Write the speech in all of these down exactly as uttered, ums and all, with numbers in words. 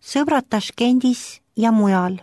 sõbrad Taškendis ja mujal.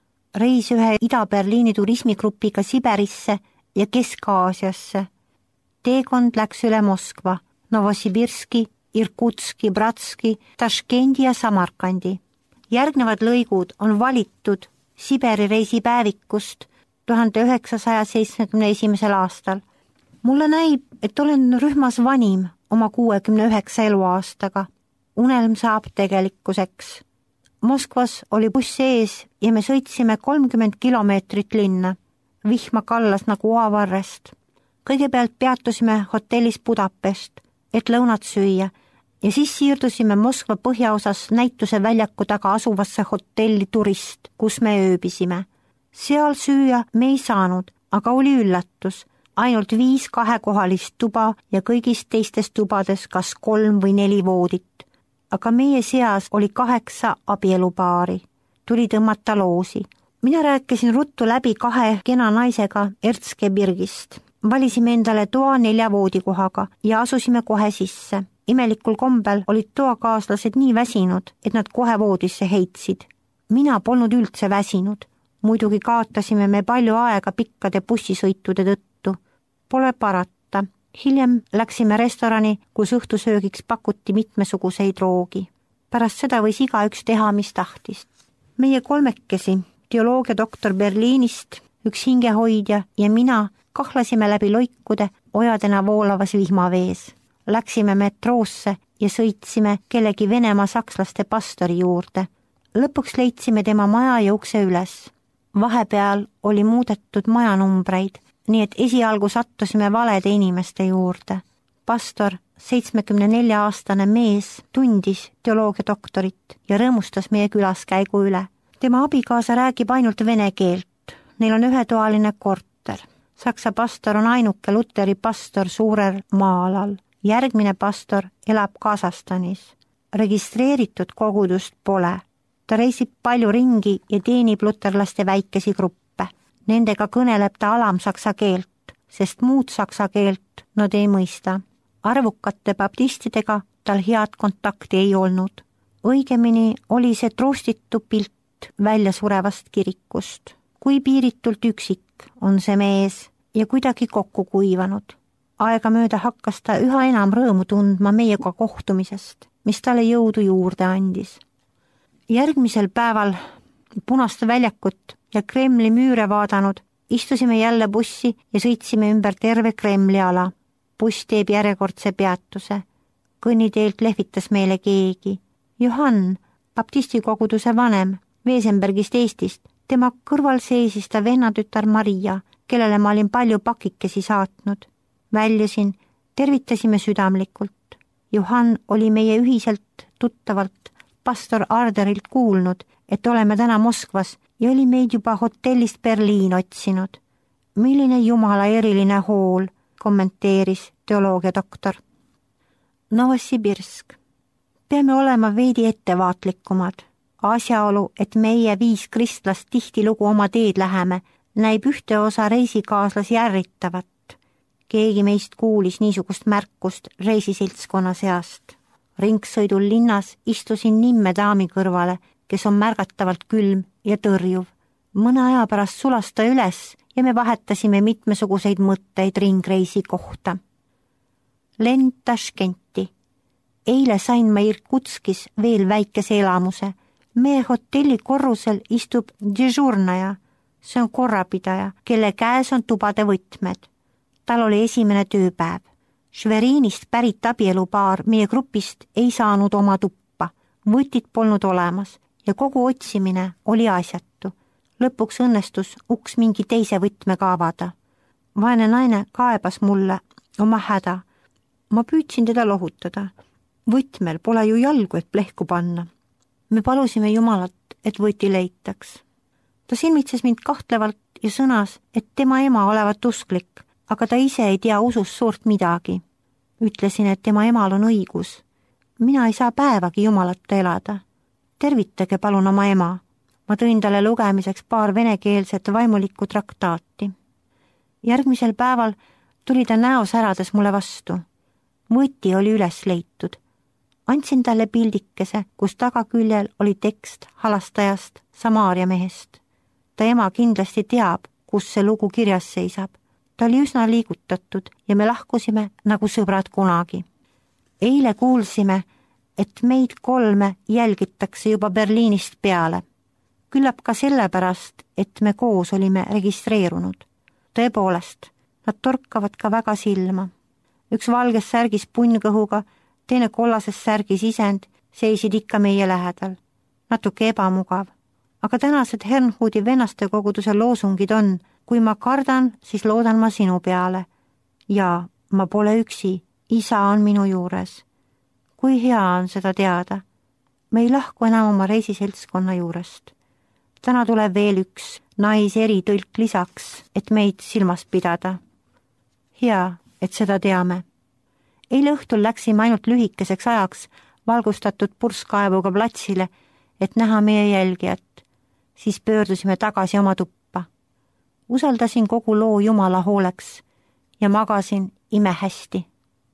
Reis ühe Ida-Berliini turismigrupiga Siberisse ja Kesk-Aasiasse. Teekond läks üle Moskva, Novosibirski, Irkutski, Bratski, Taškendi ja Samarkandi. Järgnevad lõigud on valitud Siberi reisipäevikust tuhande üheksasaja seitsmekümne esimesel aastal. Mulle näib, et olen rühmas vanim oma kuuekümne üheksa eluaastaga. Unelm saab tegelikkuseks. Moskvas oli buss ees ja me sõitsime kolmkümmend kilomeetrit linna. Vihma kallas nagu oavarrest. Kõigepealt peatusime hotellis Budapest, et lõunat süüa, ja siis siirdusime Moskva põhjaosas näituse väljaku taga asuvasse hotelli Turist, kus me ööbisime. Seal süüa me ei saanud, aga oli üllatus. Ainult viis kahekohalist tuba ja kõigist teistes tubades kas kolm või neli voodit. Aga meie seas oli kaheksa abielupaari. Tuli tõmmata loosi. Mina rääkisin ruttu läbi kahe kena naisega Erzgebirgist. Valisime endale toa nelja voodikohaga ja asusime kohe sisse. Imelikul kombel olid toakaaslased nii väsinud, et nad kohe voodisse heitsid. Mina polnud üldse väsinud. Muidugi kaotasime me palju aega pikkade bussisõitude tõttu. Pole parata. Hiljem läksime restorani, kus õhtusöögiks pakuti mitmesuguseid roogi. Pärast seda võis igaüks teha, mis tahtis. Meie kolmekesi, teoloogia doktor Berliinist, üks hingehoidja ja mina kahlasime läbi loikude ojadena voolavas vihmavees. Läksime metroosse ja sõitsime kellegi Venemaa sakslaste pastori juurde. Lõpuks leidsime tema maja ja ukse üles. Vahepeal oli muudetud majanumbreid, nii et esialgu sattusime valede inimeste juurde. Pastor, seitsmekümne nelja aastane mees, tundis teoloogia doktorit ja rõõmustas meie külaskäigu üle. Tema abikaasa räägib ainult vene keelt. Neil on ühetoaline korter. Saksa pastor on ainuke luteri pastor suurel maa-alal. Järgmine pastor elab Kasahstanis. Registreeritud kogudust pole. Ta reisib palju ringi ja teenib luterlaste väikesi gruppe. Nendega kõneleb ta alamsaksa keelt, sest muud saksa keelt nad ei mõista. Arvukate baptistidega tal head kontakti ei olnud. Õigemini oli see trustitu pilt välja surevast kirikust. Kui piiritult üksik on see mees ja kuidagi kokku kuivanud. Aega mööda hakkas ta üha enam rõõmu tundma meiega kohtumisest, mis talle jõudu juurde andis. Järgmisel päeval Punast väljakut ja Kremli müüre vaadanud, istusime jälle bussi ja sõitsime ümber terve Kremli ala. Buss teeb järjekordse peatuse. Kõnniteelt lehvitas meile keegi. Johann, baptistikoguduse vanem, Veesenbergist Eestist. Tema kõrval seisis ta vennatütar Maria, kellele ma olin palju pakikesi saatnud. Väljusin, tervitasime südamlikult. Johann oli meie ühiselt tuttavalt pastor Arderilt kuulnud, et oleme täna Moskvas ja oli meid juba hotellist Berliin otsinud. Milline jumala eriline hool, kommenteeris teoloogia doktor. Novosibirsk. Peame olema veidi ettevaatlikumad. Asjaolu, et meie viis kristlast tihtilugu oma teed läheme, näib ühte osa reisikaaslasi ärritavat. Keegi meist kuulis niisugust märkust reisiseltskonna seast. Ringsõidul linnas istusin nimme daami kõrvale, kes on märgatavalt külm ja tõrjuv. Mõne aja pärast sulas ta üles ja me vahetasime mitmesuguseid mõtteid ringreisi kohta. Lend Taškenti. Eile sain ma Irkutskis veel väikese elamuse. Meie hotelli korrusel istub dežurnaja. See on korrapidaja, kelle käes on tubade võtmed. Tal oli esimene tööpäev. Šveriinist pärit abielupaar meie grupist ei saanud oma tuppa. Võtid polnud olemas ja kogu otsimine oli asjatu. Lõpuks õnnestus uks mingi teise võtmega avada. Vaene naine kaebas mulle oma häda. Ma püüdsin teda lohutada. Võtmel pole ju jalgu, et plehku panna. Me palusime Jumalat, et võti leitaks. Ta silmitses mind kahtlevalt ja sõnas, et tema ema olevat usklik, aga ta ise ei tea usust suurt midagi. Ütlesin, et tema emal on õigus. Mina ei saa päevagi Jumalata elada. Tervitage palun oma ema. Ma tõin talle lugemiseks paar venekeelset vaimulikku traktaati. Järgmisel päeval tuli ta näo särades mulle vastu. Võti oli üles leitud. Andsin talle pildikese, kus tagaküljel oli tekst halastajast, Samaaria mehest. Ta ema kindlasti teab, kus see lugu kirjas seisab. Ta oli üsna liigutatud ja me lahkusime nagu sõbrad kunagi. Eile kuulsime, et meid kolme jälgitakse juba Berliinist peale. Küllap ka sellepärast, et me koos olime registreerunud. Tõepoolest, nad torkavad ka väga silma. Üks valges särgis punnkõhuga, teine kollases särgis isend seisid ikka meie lähedal. Natuke ebamugav. Aga tänased Hernhudi vennaste koguduse loosungid on: kui ma kardan, siis loodan ma sinu peale. Ja ma pole üksi, isa on minu juures. Kui hea on seda teada. Me ei lahku enam oma reisiseltskonna juurest. Täna tuleb veel üks naiseritõlk lisaks, et meid silmas pidada. Hea, et seda teame. Eile õhtul läksime ainult lühikeseks ajaks valgustatud purskkaevuga platsile, et näha meie jälgijat. Siis pöördusime tagasi oma tuppa. Usaldasin kogu loo Jumala hooleks ja magasin imehästi.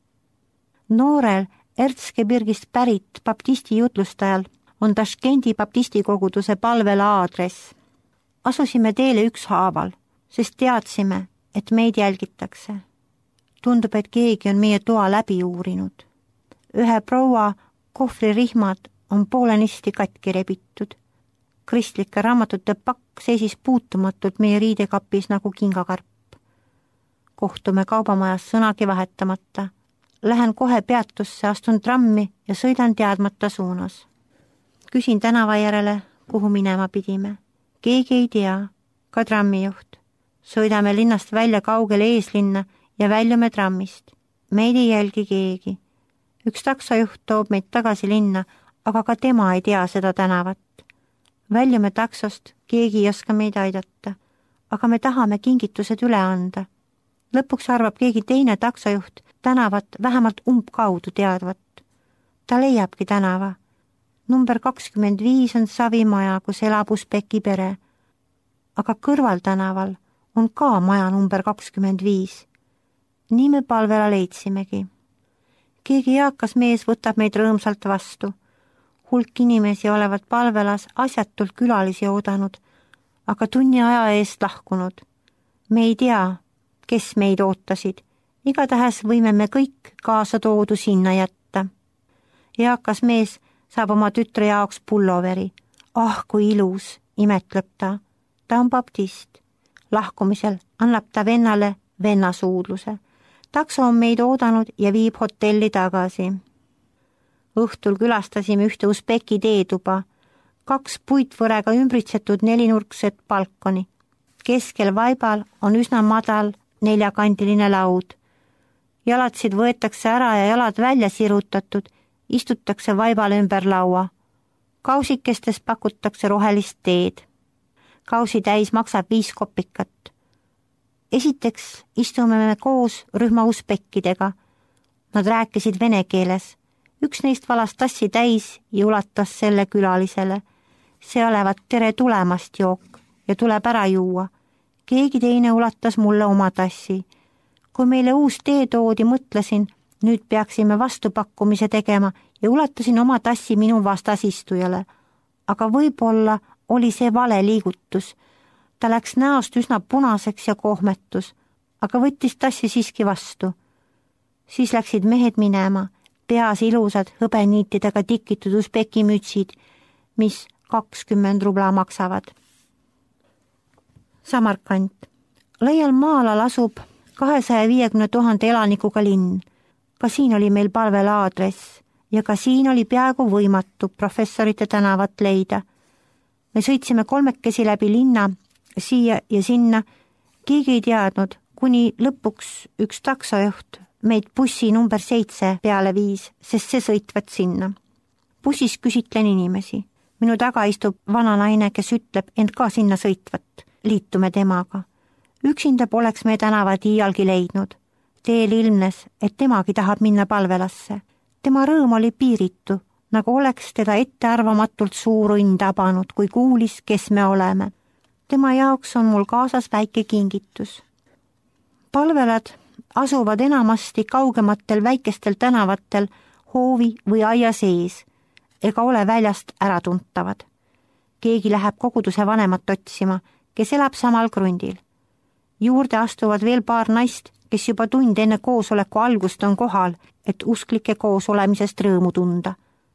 Noorel Erzgebirgist pärit baptisti jutlustajal on Taškendi baptisti koguduse palvela aadress. Asusime teele ükshaaval, sest teadsime, et meid jälgitakse. Tundub, et keegi on meie toa läbi uurinud. Ühe proua kohvririhmad on poolenisti katki rebitud. Kristlike raamatute pakk seisis puutumatult meie riidekapis nagu kingakarp. Kohtume kaubamajas sõnagi vahetamata. Lähen kohe peatusse, astun trammi ja sõidan teadmata suunas. Küsin tänava järele, kuhu minema pidime. Keegi ei tea, ka trammijuht. Sõidame linnast välja kaugele eeslinna ja väljume trammist. Meid ei jälgi keegi. Üks taksojuht toob meid tagasi linna, aga ka tema ei tea seda tänavat. Väljume taksost, keegi ei oska meid aidata, aga me tahame kingitused üle anda. Lõpuks arvab keegi teine taksojuht tänavat vähemalt umbkaudu teadvat. Ta leiabki tänava. Number kakskümmend viis on Savimaja, kus elab Usbeki pere. Aga kõrval tänaval on ka maja number kakskümmend viis. Nii me palvela leidsimegi. Keegi eakas mees võtab meid rõõmsalt vastu. Hulk inimesi olevat palvelas asjatult külalisi oodanud, aga tunni aja eest lahkunud. Me ei tea, kes meid ootasid. Igatahes võime me kõik kaasa toodu sinna jätta. Eakas mees saab oma tütre jaoks pulloveri. Ah, kui ilus, imetleb ta. Ta on baptist. Lahkumisel annab ta vennale vennasuudluse. Takso on meid oodanud ja viib hotelli tagasi. Õhtul külastasime ühte Usbeki teetuba. Kaks puitvõrega ümbritsetud nelinurkset balkoni. Keskel vaibal on üsna madal neljakandiline laud. Jalatsid võetakse ära ja jalad välja sirutatud, istutakse vaibal ümber laua. Kausikestes pakutakse rohelist teed. Kausi täis maksab viis kopikat. Esiteks istume me koos rühma usbekkidega. Nad rääkisid vene keeles. Üks neist valas tassi täis ja ulatas selle külalisele. See olevat tere tulemast jook ja tuleb ära juua. Keegi teine ulatas mulle oma tassi. Kui meile uus tee toodi, mõtlesin, nüüd peaksime vastupakkumise tegema ja ulatasin oma tassi minu vastasistujale. Aga võib-olla oli see vale liigutus. Ta läks näost üsna punaseks ja kohmetus, aga võttis tassi siiski vastu. Siis läksid mehed minema, peas ilusad hõbeniitidega tikitud usbeki mütsid, mis kakskümmend rubla maksavad. Samarkand. Laial maalal asub kahesaja viiekümne tuhande elanikuga linn. Ka siin oli meil palvel aadress ja ka siin oli peaaegu võimatu professorite tänavat leida. Me sõitsime kolmekesi läbi linna, siia ja sinna. Keegi ei teadnud, kuni lõpuks üks taksojuht meid bussi number seitse peale viis, sest see sõitvad sinna. Bussis küsitlen inimesi. Minu taga istub vana naine, kes ütleb end ka sinna sõitvat. Liitume temaga. Üksinda poleks me tänavat iialgi leidnud. Teel ilmnes, et temagi tahab minna palvelasse. Tema rõõm oli piiritu, nagu oleks teda ettearvamatult suur õnn tabanud, kui kuulis, kes me oleme. Tema jaoks on mul kaasas väike kingitus. Palvelad asuvad enamasti kaugematel väikestel tänavatel hoovi või aia sees ega ole väljast äratuntavad. Keegi läheb koguduse vanemat otsima, kes elab samal krundil. Juurde astuvad veel paar naist, kes juba tund enne koosoleku algust on kohal, et usklike koos olemisest rõõmu tunda.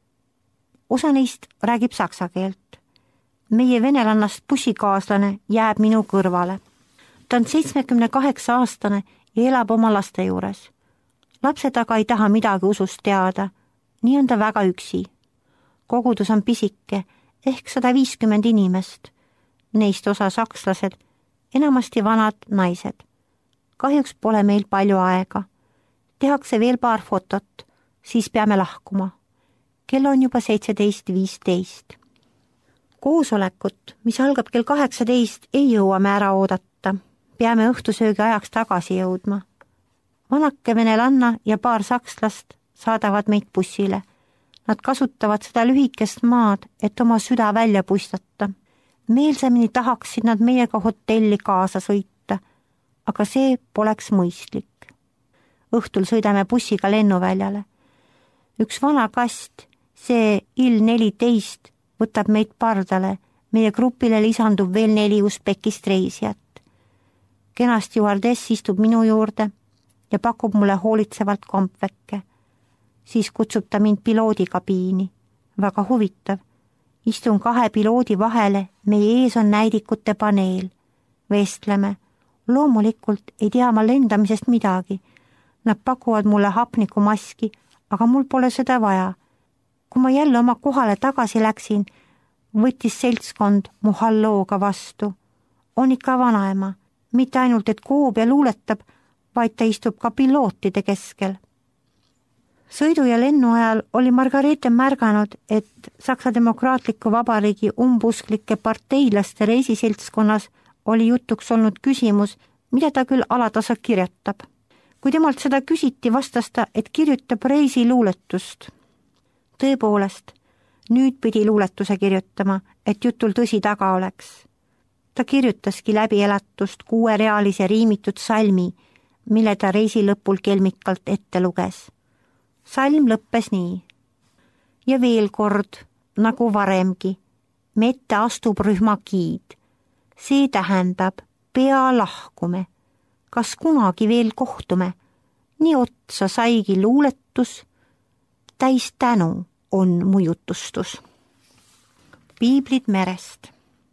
Osa neist räägib saksa keelt. Meie venelannast bussikaaslane jääb minu kõrvale. Ta on seitsmekümne kaheksa aastane ja elab oma laste juures. Lapsed aga ei taha midagi usust teada, nii on ta väga üksi. Kogudus on pisike, ehk sada viiskümmend inimest. Neist osa sakslased, enamasti vanad naised. Kahjuks pole meil palju aega. Tehakse veel paar fotot, siis peame lahkuma. Kell on juba seitseteist viisteist. Koosolekut, mis algab kell kaheksateist, ei jõuame ära oodata. Peame õhtusöögi ajaks tagasi jõudma. Vanake venelanna ja paar sakslast saadavad meid bussile. Nad kasutavad seda lühikest maad, et oma süda välja puistata. Meelsamini tahaksid nad meiega hotelli kaasa sõita, aga see poleks mõistlik. Õhtul sõidame bussiga lennuväljale. Üks vana kast, see Il neliteist, võtab meid pardale, meie grupile lisandub veel neli Usbekist reisijat. Kenasti juhardess istub minu juurde ja pakub mulle hoolitsevalt kompvekke. Siis kutsub ta mind piloodikabiini. Väga huvitav. Istun kahe piloodi vahele, meie ees on näidikute paneel. Vestleme. Loomulikult ei tea ma lendamisest midagi. Nad pakuvad mulle hapnikumaski, aga mul pole seda vaja. Kui ma jälle oma kohale tagasi läksin, võttis seltskond mu hallooga vastu. On ikka vanaema, mitte ainult, et koob ja luuletab, vaid ta istub ka pilootide keskel. Sõidu ja lennu ajal oli Margarete märganud, et Saksa Demokraatliku Vabariigi umbusklike parteilaste reisiseltskonnas oli jutuks olnud küsimus, mida ta küll alatasa kirjutab. Kui temalt seda küsiti, vastas ta, et kirjutab reisiluuletust. Tõepoolest, nüüd pidi luuletuse kirjutama, et jutul tõsi taga oleks. Ta kirjutaski läbi elatust kuuerealise riimitud salmi, mille ta reisi lõpul kelmikalt ette luges. Salm lõppes nii. Ja veel kord, nagu varemgi, mette astub rühma giid. See tähendab, pea lahkume. Kas kunagi veel kohtume? Nii otsa saigi luuletus, täis tänu on mu jutustus. Piiblid merest.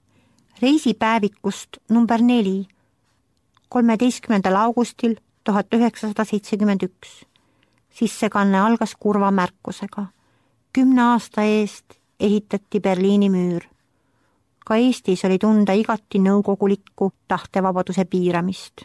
Reisipäevikust number neli, kolmeteistkümnendal augustil tuhat üheksasada seitsekümmend üks. Sissekanne algas kurva märkusega. Kümne aasta eest ehitati Berliini müür. Ka Eestis oli tunda igati nõukogulikku tahtevabaduse piiramist.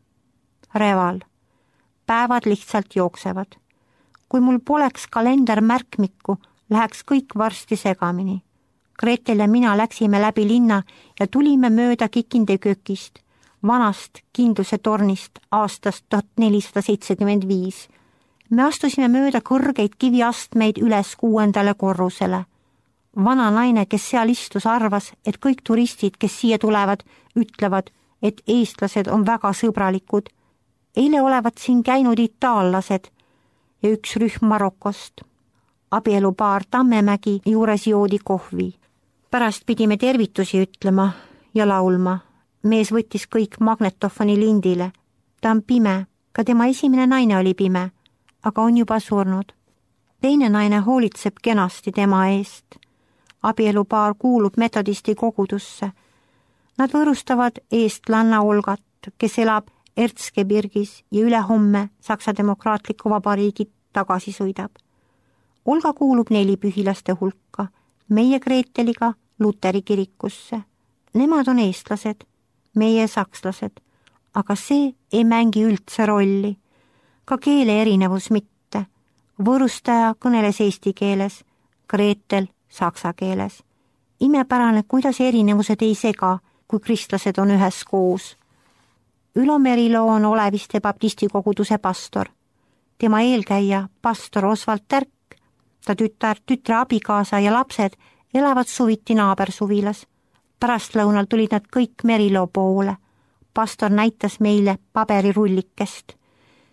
Reval. Päevad lihtsalt jooksevad. Kui mul poleks kalender märkmikku, läheks kõik varsti segamini. Gretel ja mina läksime läbi linna ja tulime mööda Kikinde kökist, vanast kindluse tornist aastast tuhat nelisada seitsekümmend viis. Me astusime mööda kõrgeid kiviastmeid üles kuuendale korrusele. Vana naine, kes seal istus, arvas, et kõik turistid, kes siia tulevad, ütlevad, et eestlased on väga sõbralikud. Eile olevat siin käinud itaallased ja üks rühm Marokost. Abielupaar Tammemägi juures joodi kohvi. Pärast pidime tervitusi ütlema ja laulma. Mees võttis kõik magnetofoni lindile. Ta on pime, ka tema esimene naine oli pime, aga on juba surnud. Teine naine hoolitseb kenasti tema eest. Abielupaar kuulub metodisti kogudusse. Nad võõrustavad eestlanna Olgat, kes elab Erzgebirgis ja ülehomme Saksa Demokraatliku Vabariigi tagasi sõidab. Olga kuulub neli pühilaste hulka, meie Greeteliga Luteri kirikusse. Nemad on eestlased, meie sakslased, aga see ei mängi üldse rolli. Ka keele erinevus mitte. Võõrustaja kõneles eesti keeles, Greetel saksa keeles. Imepärane, kuidas erinevused ei sega, kui kristlased on ühes koos. Ülo Merilo on Oleviste baptisti koguduse pastor. Tema eelkäija, pastor Oswald Tärk, ta tütar, tütre abikaasa ja lapsed elavad suviti naabersuvilas. Pärastlõunal tulid nad kõik Merilo poole. Pastor näitas meile paberirullikest.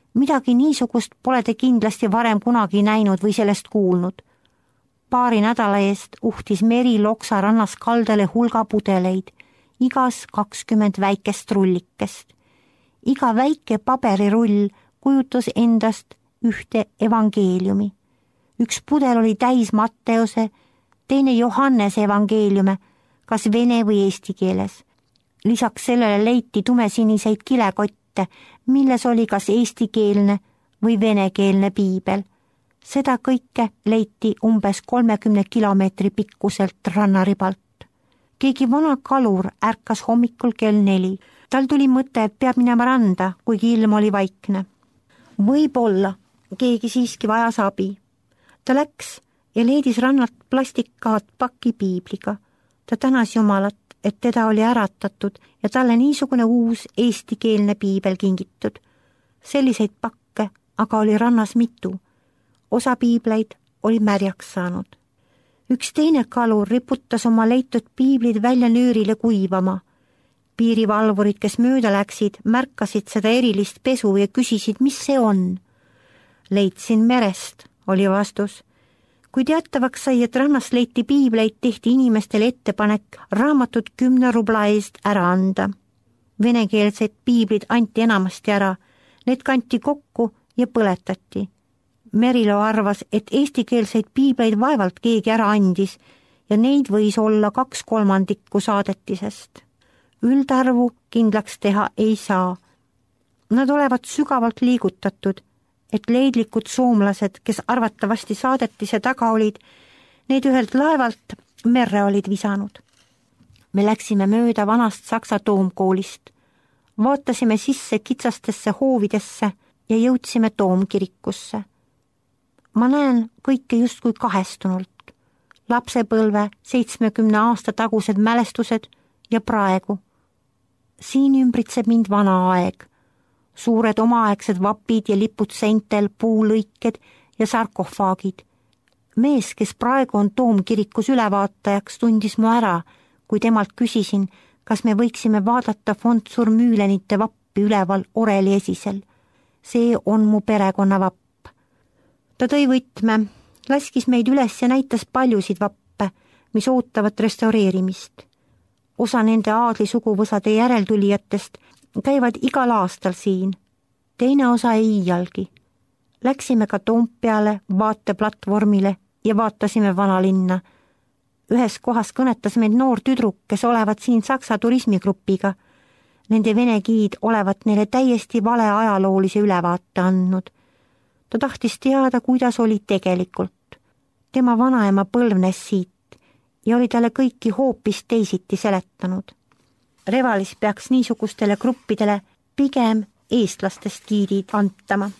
midagi niisugust pole te kindlasti varem kunagi näinud või sellest kuulnud. Paari nädala eest uhtis meri Loksa rannas kaldale hulga pudeleid, igas kakskümmend väikest rullikest. Iga väike paberirull kujutas endast ühte evangeeliumi. Üks pudel oli täis Matteuse, teine Johannese evangeeliume, kas vene või eesti keeles. Lisaks sellele leiti tumesiniseid kilekotte, milles oli kas eestikeelne või venekeelne piibel. Seda kõike leiti umbes kolmekümne kilomeetri pikkuselt rannaribalt. Keegi vana kalur ärkas hommikul kell neli. Tal tuli mõte, et peab minema randa, kuigi ilm oli vaikne. Võib-olla keegi siiski vajas abi. Ta läks ja leidis rannalt plastikkaat paki piibliga. Ta tänas Jumalat, et teda oli äratatud ja talle niisugune uus eestikeelne piibel kingitud. Selliseid pakke aga oli rannas mitu. Osa piibleid oli märjaks saanud. Üks teine kalur riputas oma leitud piiblid välja nöörile kuivama. Piirivalvurid, kes mööda läksid, märkasid seda erilist pesu ja küsisid, mis see on. Leidsin merest, oli vastus. Kui teatavaks sai, et rannas leiti piibleid, tehti inimestele ettepanek raamatud kümne rubla eest ära anda. Venekeelsed piiblid anti enamasti ära, need kanti kokku ja põletati. Merilo arvas, et eestikeelseid piibleid vaevalt keegi ära andis ja neid võis olla kaks kolmandikku saadetisest. Üldarvu kindlaks teha ei saa. Nad olevat sügavalt liigutatud, et leidlikud soomlased, kes arvatavasti saadetise taga olid, need ühelt laevalt merre olid visanud. Me läksime mööda vanast Saksa toomkoolist, vaatasime sisse kitsastesse hoovidesse ja jõudsime toomkirikusse. Ma näen kõike justkui kahestunult. Lapsepõlve seitsmekümne aasta tagused mälestused ja praegu. Siin ümbritseb mind vana aeg. Suured omaaegsed vapid ja lipud seintel, puulõiked ja sarkofaagid. Mees, kes praegu on toomkirikus ülevaatajaks, tundis mu ära, kui temalt küsisin, kas me võiksime vaadata fond Surmüülenite vappi üleval oreli esisel. See on mu perekonna vapp. Ta tõi võtme, laskis meid üles ja näitas paljusid vappe, mis ootavad restaureerimist. Osa nende aadlisuguvõsade järeltulijatest käivad igal aastal siin, teine osa ei iialgi. Läksime ka Toompeale vaateplatvormile ja vaatasime vanalinna. Ühes kohas kõnetas meid noor tüdruk, kes olevat siin Saksa turismigrupiga. Nende vene giid olevat neile täiesti vale ajaloolise ülevaate andnud. Ta tahtis teada, kuidas oli tegelikult. Tema vanaema põlvnes siit ja oli talle kõiki hoopis teisiti seletanud. Revalis peaks niisugustele gruppidele pigem eestlastest giidid antama.